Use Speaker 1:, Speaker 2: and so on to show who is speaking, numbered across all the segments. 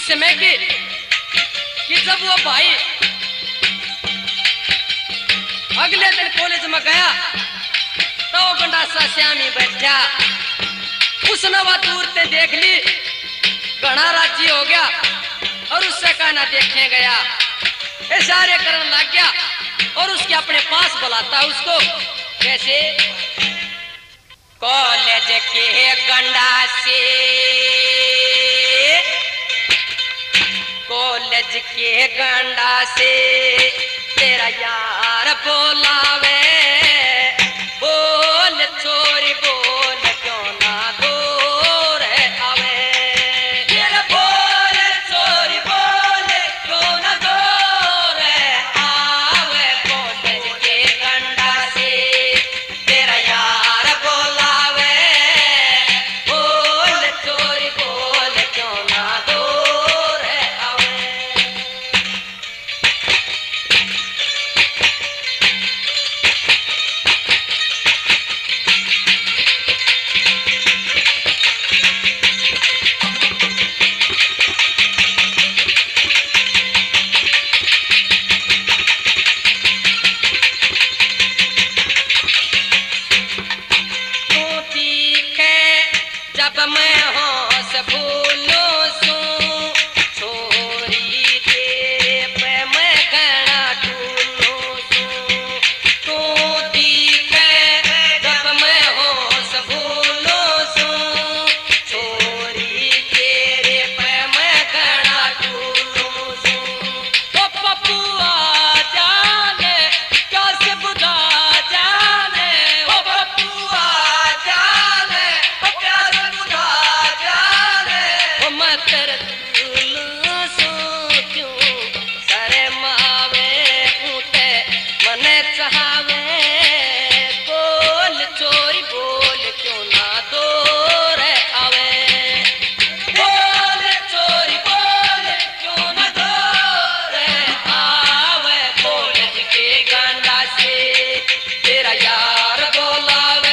Speaker 1: समय की कि जब वो भाई अगले दिन कॉलेज में गया तो गंडासा श्यामी बैठा, उसने वह दूर से देख ली, घना राजी हो गया और उससे कहना देखे गया, इशारे करने लग गया और उसके अपने पास बुलाता उसको। कैसे? कॉलेज के गंडासे, कॉलेज के गंडासे तेरा यार बोलावे, बोल छोरी बोल क्यों ना दूर आवे, तेरा बोल छोरी बोल क्यों ना दूर आवे, कॉलेज के गंडासे तेरा यार बोलावे, बोल छोरी बोल क्यों ना दूर आवे। जब मैं होश भूलूं सूं, छोरी तेरे पे मैं घना टूलूं सूं, तू दिखे जब मैं होश भूलूं सूं, छोरी तेरे पे मैं घना टूलूं सूं। ओ पपुआ जाने कैसे बुझा जाने, ओ पपुआ जाने मैं तेरे दूल्हा सो क्यों सरे मावे ऊते मने चाहवे, बोल चोरी बोल क्यों ना दूर आवे, बोल चोरी बोल क्यों ना दूर आवे, कॉलेज के गंडासे तेरा यार बोलावे,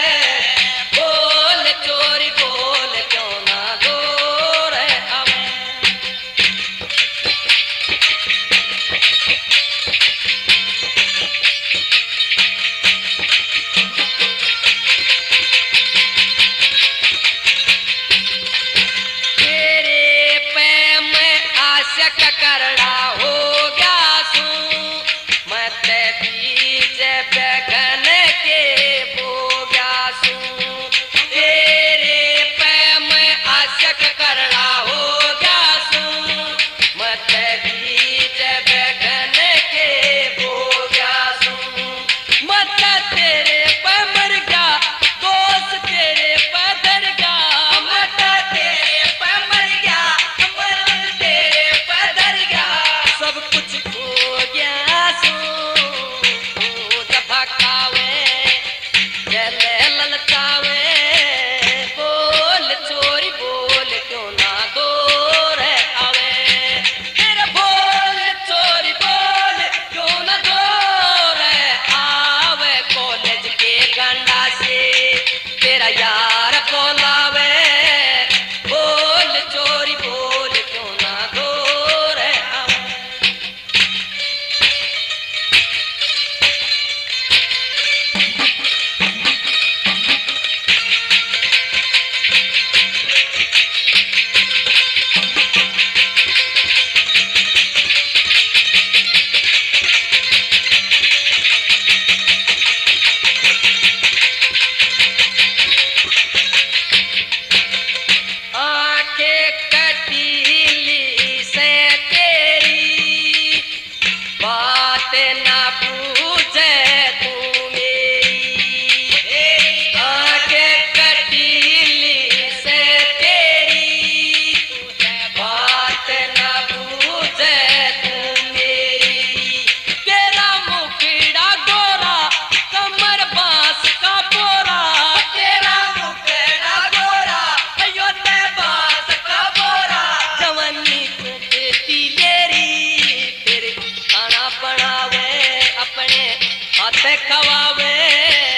Speaker 1: बोल चोरी बोल क्यों ना दूर आवे। तेरे पे मैं आशिक करड़ा हो गया सूं, मैं ते बीच बैगन के बो गया सूं, तेरे पे मैं आशिक करड़ा हो गया सूं, मैं ते बीच बैगन के बो गया सूं, मैं तेरे पे मर गया दोस्त तेरे पे डर गया, मैं तेरे पे मर गया मर तेरे पे डर गया, सब कुछ खो गया सूं, धकावे जले ललचावे, बोल चोरी बोल क्यों ना दूर आवे, तेरा बोल चोरी बोल क्यों ना दूर आवे, कॉलेज के गंडासे तेरा यार बोलावे, बोल चोरी बोल क्यों ना दूर आवे। आंखें कटीली से तेरी बात ना पूछे तू मेरी, आंखें कटीली से तेरी बात ना पूछे तू मेरी, तेरा मुखड़ा गोरा कमर बांस का बोरा, तेरा मुखड़ा गोरा अयो ते बांस का बोरा, जवानी देती लेरी तेरे खाना बनावे अपने हाथ खवावे,